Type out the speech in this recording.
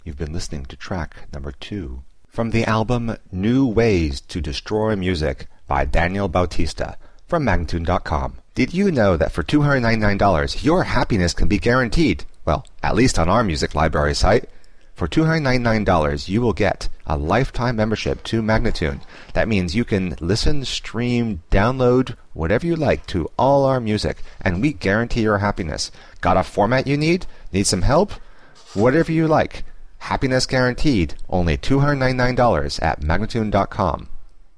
You've been listening to track number 2 from the album New Ways to Destroy Music by Daniel Bautista from Magnatune.com. Did you know that for $299 your happiness can be guaranteed? Well, at least on our music library site. For $299 you will get a lifetime membership to Magnatune. That means you can listen, stream, download, whatever you like to all our music, and we guarantee your happiness. Got a format you need? Need some help? Whatever you like. Happiness guaranteed. Only $299 at Magnatune.com.